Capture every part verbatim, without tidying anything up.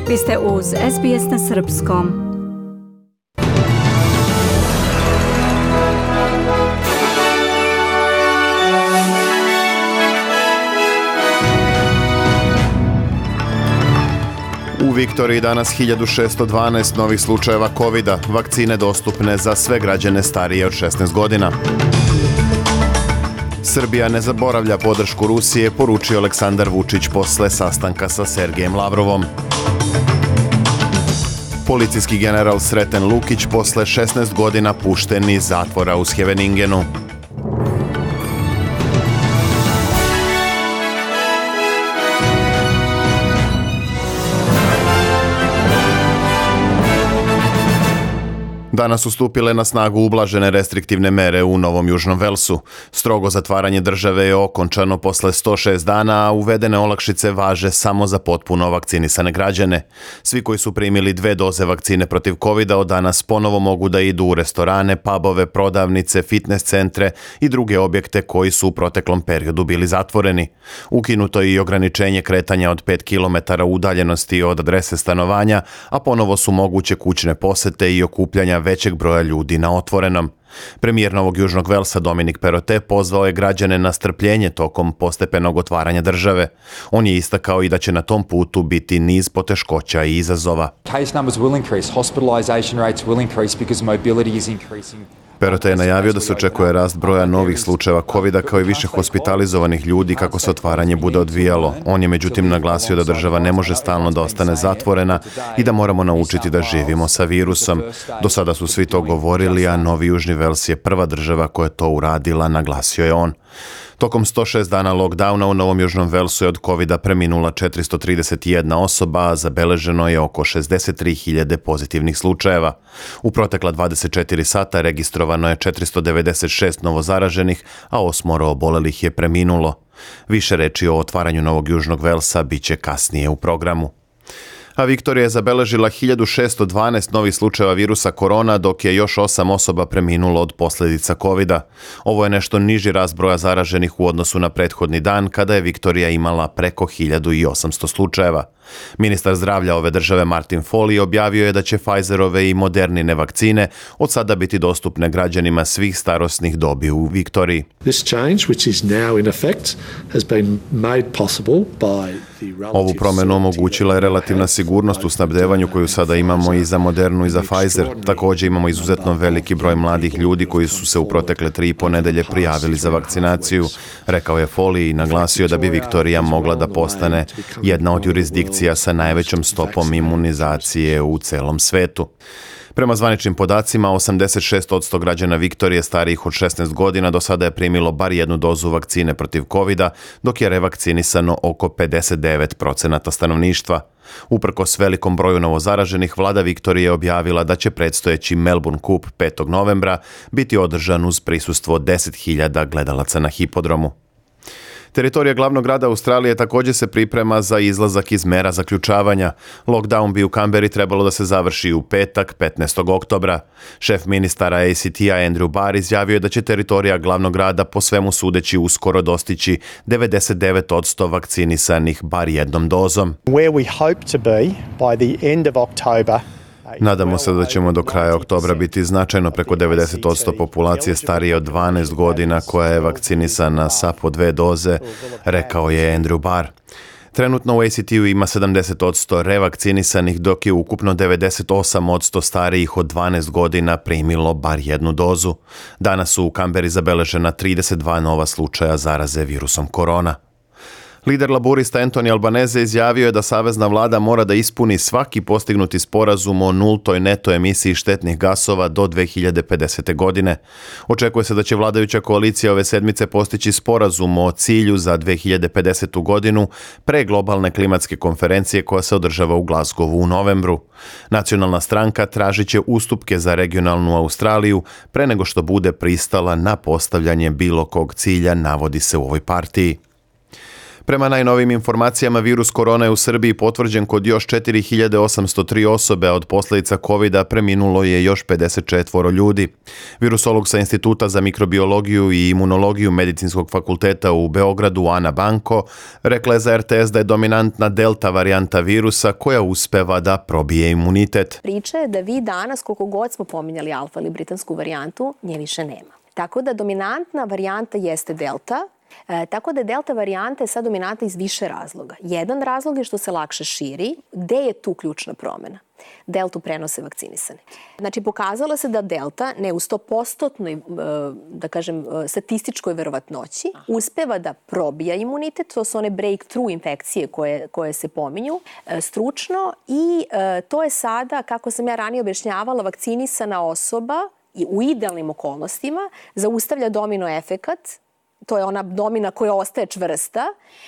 Vi ste uz S B S na srpskom. U Viktoriji danas hiljadu šesto dvanaest novih slučajeva kovida, vakcine dostupne za sve građane starije od šesnaest godina. Srbija ne zaboravlja podršku Rusije, poručio Aleksandar Vučić posle sastanka sa Sergejem Lavrovom. Policijski general Sreten Lukić posle šesnaest godina pušten iz zatvora u Scheveningenu. Danas su stupile na snagu ublažene restriktivne mere u Novom Južnom Velsu. Strogo zatvaranje države je okončano posle sto šest dana, a uvedene olakšice važe samo za potpuno vakcinisane građane. Svi koji su primili dve doze vakcine protiv kovida od danas ponovo mogu da idu u restorane, pubove, prodavnice, fitness centre i druge objekte koji su u proteklom periodu bili zatvoreni. Ukinuto je i ograničenje kretanja od pet kilometara udaljenosti od adrese stanovanja, a ponovo su moguće kućne posete i okupljanja većeg broja ljudi na otvorenom. Premijer Novog Južnog Velsa Dominic Perrottet pozvao je građane na strpljenje tokom postepenog otvaranja države. On je istakao i da će na tom putu biti niz poteškoća i izazova. Case numbers will increase, hospitalization rates will increase because mobility is increasing. Perrottet je najavio da se očekuje rast broja novih slučajeva kovida kao i više hospitalizovanih ljudi kako se otvaranje bude odvijalo. On je međutim naglasio da država ne može stalno da ostane zatvorena i da moramo naučiti da živimo sa virusom. Do sada su svi to govorili, a Novi Južni Vels je prva država koja je to uradila, naglasio je on. Tokom sto šest dana lockdowna u Novom Južnom Velsu je od kovida preminula četiristo trideset jedna osoba, a zabeleženo je oko šezdeset tri hiljade pozitivnih slučajeva. U protekla dvadeset četiri sata registrovano je četiristo devedeset šest novozaraženih, a osmoro obolelih je preminulo. Više reči o otvaranju Novog Južnog Velsa biće kasnije u programu. A Viktorija je zabeležila hiljadu šesto dvanaest novih slučajeva virusa korona, dok je još osam osoba preminulo od posljedica kovida. Ovo je nešto niži rast broja zaraženih u odnosu na prethodni dan, kada je Viktorija imala preko hiljadu osamsto slučajeva. Ministar zdravlja ove države Martin Foley objavio je da će Pfizerove i Modernine vakcine od sada biti dostupne građanima svih starosnih dobi u Viktoriji. This change, which is now in effect, has been made possible by Ovu promjenu omogućila je relativna sigurnost u snabdevanju koju sada imamo i za Modernu i za Pfizer. Također imamo izuzetno veliki broj mladih ljudi koji su se u protekle tri i po nedelje prijavili za vakcinaciju, rekao je Foley i naglasio da bi Viktorija mogla da postane jedna od jurisdikcija sa najvećom stopom imunizacije u celom svetu. Prema zvaničnim podacima, osamdeset šest posto građana Viktorije starijih od šesnaest godina do sada je primilo bar jednu dozu vakcine protiv kovida, dok je revakcinisano oko pedeset devet posto stanovništva. Uprkos velikom broju novozaraženih, vlada Viktorije je objavila da će predstojeći Melbourne Cup petog novembra biti održan uz prisustvo deset hiljada gledalaca na hipodromu. Teritorija glavnog grada Australije također se priprema za izlazak iz mera zaključavanja. Lockdown bi u Kamberi trebalo da se završi u petak, petnaestog oktobra. Šef ministara A C T-a Andrew Barr izjavio je da će teritorija glavnog grada po svemu sudeći uskoro dostići devedeset devet posto vakcinisanih bar jednom dozom. Where we hope to be by the end of October. Nadamo se da ćemo do kraja oktobra biti značajno preko devedeset posto populacije starije od dvanaest godina koja je vakcinisana sa po dve doze, rekao je Andrew Barr. Trenutno u A C T-u ima sedamdeset posto revakcinisanih, dok je ukupno devedeset osam posto starijih od dvanaest godina primilo bar jednu dozu. Danas su u Kamberi zabeležena trideset dva nova slučaja zaraze virusom korona. Lider laburista Anthony Albanese izjavio je da savezna vlada mora da ispuni svaki postignuti sporazum o nultoj neto emisiji štetnih gasova do dve hiljade pedesete. godine. Očekuje se da će vladajuća koalicija ove sedmice postići sporazum o cilju za dve hiljade pedesetu. godinu pre globalne klimatske konferencije koja se održava u Glasgowu u novembru. Nacionalna stranka tražit će ustupke za regionalnu Australiju pre nego što bude pristala na postavljanje bilo kog cilja, navodi se u ovoj partiji. Prema najnovijim informacijama, virus korona je u Srbiji potvrđen kod još četiri hiljade osamsto tri osobe, a od posljedica kovida preminulo je još pedeset četvoro ljudi. Virusolog sa Instituta za mikrobiologiju i imunologiju Medicinskog fakulteta u Beogradu, Ana Banko, rekla je za R T S da je dominantna delta varijanta virusa koja uspeva da probije imunitet. Priča je da vi danas, koliko god smo pominjali alfa ili britansku varijantu, nje više nema. Tako da dominantna varijanta jeste delta. E, tako da je delta varijanta je sad dominantna iz više razloga. Jedan razlog je što se lakše širi. Gde je tu ključna promjena? Deltu prenose vakcinisani. Znači, pokazalo se da delta ne u sto posto, da kažem, statističkoj verovatnoći uspeva da probija imunitet, to su one breakthrough infekcije koje, koje se pominju stručno i e, to je sada, kako sam ja ranije objašnjavala, vakcinisana osoba i u idealnim okolnostima zaustavlja domino efekat. To je ona domina koja ostaje čvrsta.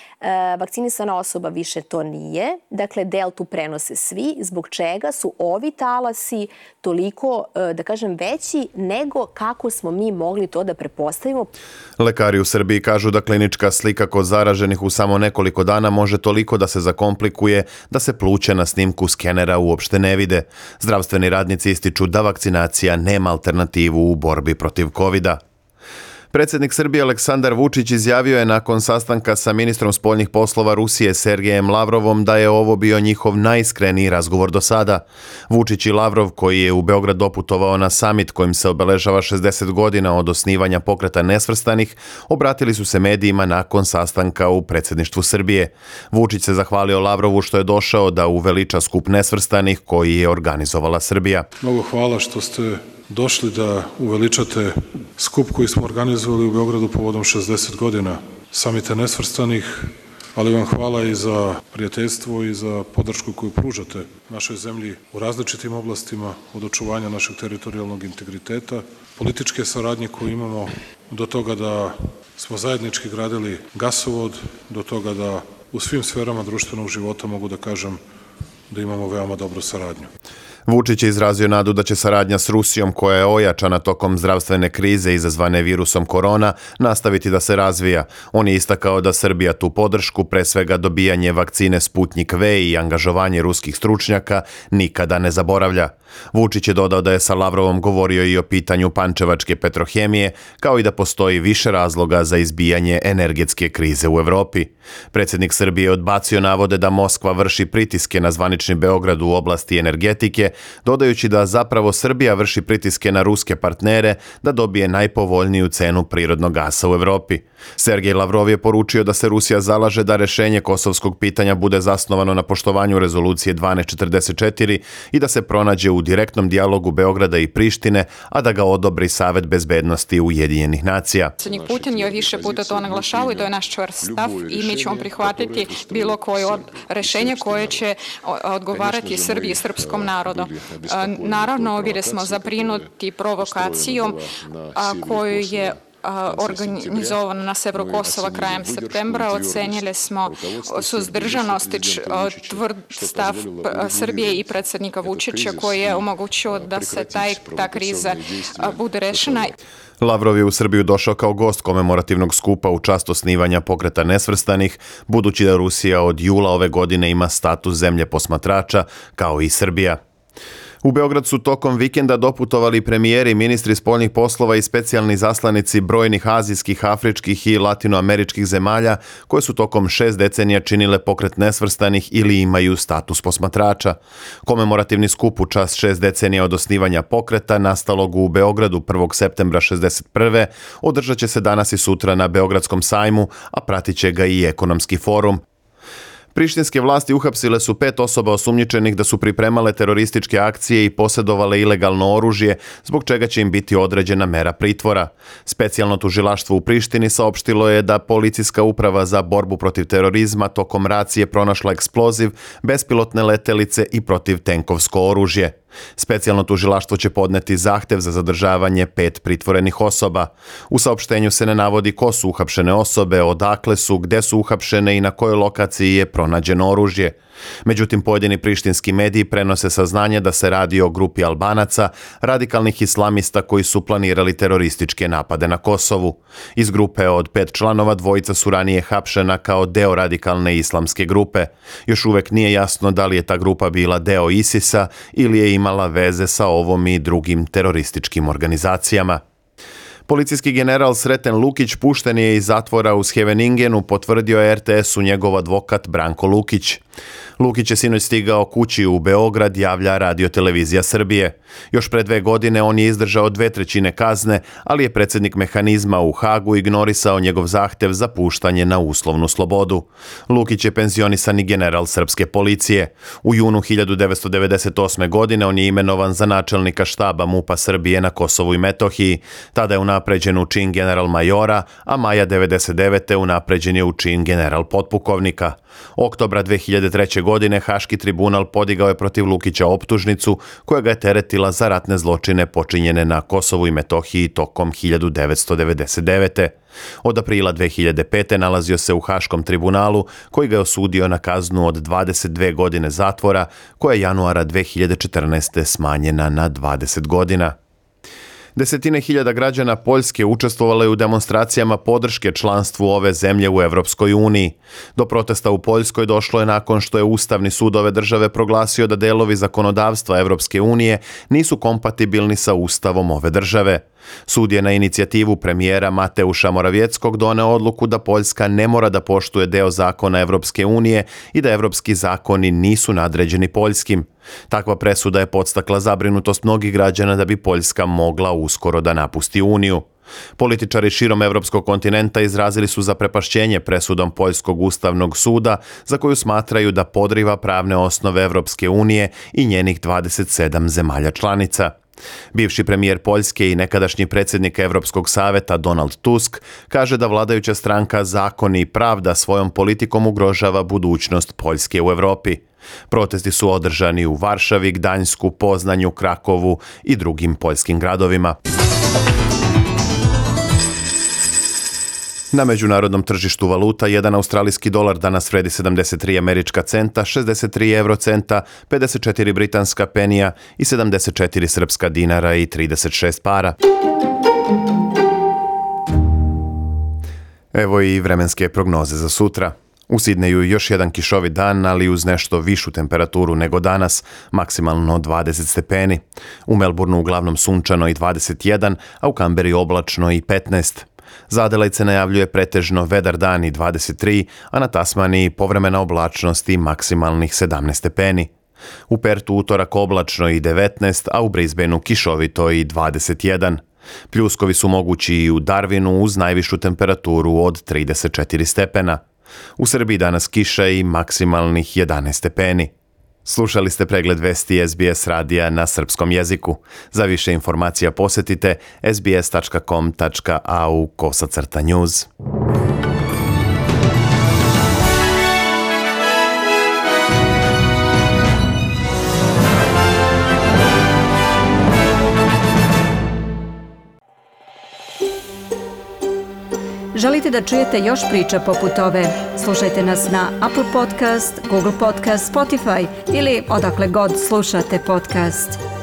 E, vakcinisana osoba više to nije. Dakle, deltu prenose svi, zbog čega su ovi talasi toliko, e, da kažem, veći nego kako smo mi mogli to da prepostavimo. Lekari u Srbiji kažu da klinička slika kod zaraženih u samo nekoliko dana može toliko da se zakomplikuje da se pluća na snimku skenera uopšte ne vide. Zdravstveni radnici ističu da vakcinacija nema alternativu u borbi protiv kovida. Predsjednik Srbije Aleksandar Vučić izjavio je nakon sastanka sa ministrom spoljnih poslova Rusije Sergejem Lavrovom da je ovo bio njihov najiskreniji razgovor do sada. Vučić i Lavrov, koji je u Beograd doputovao na samit kojim se obeležava šezdeset godina od osnivanja Pokreta nesvrstanih, obratili su se medijima nakon sastanka u predsjedništvu Srbije. Vučić se zahvalio Lavrovu što je došao da uveliča skup nesvrstanih koji je organizovala Srbija. Mnogo hvala što ste došli da uveličate skup koji smo organizovali u Beogradu povodom šezdeset godina Samita nesvrstanih, ali vam hvala i za prijateljstvo i za podršku koju pružate našoj zemlji u različitim oblastima, od očuvanja našeg teritorijalnog integriteta, političke saradnje koju imamo, do toga da smo zajednički gradili gasovod, do toga da u svim sferama društvenog života mogu da kažem da imamo veoma dobru saradnju. Vučić je izrazio nadu da će saradnja s Rusijom, koja je ojačana tokom zdravstvene krize izazvane virusom korona, nastaviti da se razvija. On je istakao da Srbija tu podršku, pre svega dobijanje vakcine Sputnik V i angažovanje ruskih stručnjaka, nikada ne zaboravlja. Vučić je dodao da je sa Lavrovom govorio i o pitanju pančevačke petrohemije, kao i da postoji više razloga za izbijanje energetske krize u Evropi. Predsjednik Srbije je odbacio navode da Moskva vrši pritiske na zvanični Beograd u oblasti energetike, dodajući da zapravo Srbija vrši pritiske na ruske partnere da dobije najpovoljniju cenu prirodnog gasa u Evropi. Sergej Lavrov je poručio da se Rusija zalaže da rešenje kosovskog pitanja bude zasnovano na poštovanju rezolucije dvanaest četrdeset četiri i da se pronađe u direktnom dijalogu Beograda i Prištine, a da ga odobri Savet bezbednosti Ujedinjenih nacija. Predsjednik Putin je više puta to naglašavao i to je naš čvrst stav i mi ćemo prihvatiti bilo koje rešenje koje će odgovarati Srbiji i srpskom narodu. Naravno, bili smo zabrinuti provokacijom koju je organizovano na severu Kosova krajem septembra. Ocenili smo suzdržanost i tvrd stav Srbije i predsjednika Vučića koji je omogućio da se taj, ta kriza bude rešena. Lavrov je u Srbiju došao kao gost komemorativnog skupa u čast osnivanja Pokreta nesvrstanih, budući da Rusija od jula ove godine ima status zemlje posmatrača, kao i Srbija. U Beograd su tokom vikenda doputovali premijeri, ministri spoljnih poslova i specijalni zaslanici brojnih azijskih, afričkih i latinoameričkih zemalja koje su tokom šest decenija činile Pokret nesvrstanih ili imaju status posmatrača. Komemorativni skup u čast šest decenija od osnivanja pokreta, nastalog u Beogradu prvog septembra šezdeset prve. održat će se danas i sutra na Beogradskom sajmu, a pratit će ga i ekonomski forum. Prištinske vlasti uhapsile su pet osoba osumnjičenih da su pripremale terorističke akcije i posjedovale ilegalno oružje, zbog čega će im biti određena mera pritvora. Specijalno tužilaštvo u Prištini saopštilo je da policijska uprava za borbu protiv terorizma tokom racije pronašla eksploziv, bespilotne letelice i protivtenkovsko oružje. Specijalno tužilaštvo će podneti zahtev za zadržavanje pet pritvorenih osoba. U saopštenju se ne navodi ko su uhapšene osobe, odakle su, gde su uhapšene i na kojoj lokaciji je pronađeno oružje. Međutim, pojedini prištinski mediji prenose saznanje da se radi o grupi Albanaca, radikalnih islamista koji su planirali terorističke napade na Kosovu. Iz grupe od pet članova dvojica su ranije hapšena kao deo radikalne islamske grupe. Još uvek nije jasno da li je ta grupa bila deo ISIS-a ili je imala veze sa ovom i drugim terorističkim organizacijama. Policijski general Sreten Lukić pušten je iz zatvora u Scheveningenu, potvrdio je er te esu njegov advokat Branko Lukić. Lukić je sinoć stigao kući u Beograd, javlja Radio-televizija Srbije. Još pre dve godine on je izdržao dve trećine kazne, ali je predsjednik mehanizma u Hagu ignorisao njegov zahtev za puštanje na uslovnu slobodu. Lukić je penzionisani general srpske policije. U junu hiljadu devetsto devedeset osme. godine on je imenovan za načelnika štaba MUP-a Srbije na Kosovu i Metohiji. Tada je unapređen u čin general majora, a maja devedeset devete. unapređen je u čin general potpukovnika. Oktobra dve hiljade treće. godine Haški tribunal podigao je protiv Lukića optužnicu koja ga je teretila za ratne zločine počinjene na Kosovu i Metohiji tokom hiljadu devetsto devedeset devete. Od aprila dve hiljade pete. nalazio se u Haškom tribunalu koji ga je osudio na kaznu od dvadeset dve godine zatvora koja je januara dve hiljade četrnaeste. smanjena na dvadeset godina. Desetine hiljada građana Poljske učestvovale u demonstracijama podrške članstvu ove zemlje u Evropskoj uniji. Do protesta u Poljskoj došlo je nakon što je Ustavni sud ove države proglasio da delovi zakonodavstva Evropske unije nisu kompatibilni sa Ustavom ove države. Sud je na inicijativu premijera Mateuša Moravjeckog doneo odluku da Poljska ne mora da poštuje deo zakona Evropske unije i da evropski zakoni nisu nadređeni poljskim. Takva presuda je podstakla zabrinutost mnogih građana da bi Poljska mogla uskoro da napusti Uniju. Političari širom evropskog kontinenta izrazili su zaprepašćenje presudom Poljskog ustavnog suda za koju smatraju da podriva pravne osnove Evropske unije i njenih dvadeset sedam zemalja članica. Bivši premijer Poljske i nekadašnji predsjednik Evropskog saveta Donald Tusk kaže da vladajuća stranka Zakon i pravda svojom politikom ugrožava budućnost Poljske u Evropi. Protesti su održani u Varšavi, Gdańsku, Poznanju, Krakovu i drugim poljskim gradovima. Na međunarodnom tržištu valuta jedan australijski dolar danas vredi sedamdeset tri američka centa, šezdeset tri eurocenta, pedeset četiri britanska penija i sedamdeset četiri srpska dinara i trideset šest para. Evo i vremenske prognoze za sutra. U Sidneju još jedan kišovit dan, ali uz nešto višu temperaturu nego danas, maksimalno dvadeset stepeni. U Melbourneu uglavnom sunčano i dvadeset jedan, a u Kamberi oblačno i petnaest. Za Adelaide se najavljuje pretežno vedar dan i dvadeset tri, a na Tasmaniji povremena oblačnost i maksimalnih sedamnaest stepeni. U Pertu utorak oblačno i devetnaest, a u Brisbaneu kišovito i dvadeset jedan. Pljuskovi su mogući i u Darwinu uz najvišu temperaturu od trideset četiri stepena. U Srbiji danas kiša i maksimalnih jedanaest stepeni. Slušali ste pregled vesti es be es radija na srpskom jeziku. Za više informacija posjetite es be es tačka com tačka a u kosacrta news. Želite da čujete još priča poput ove? Slušajte nas na Apple Podcast, Google Podcast, Spotify ili odakle god slušate podcast.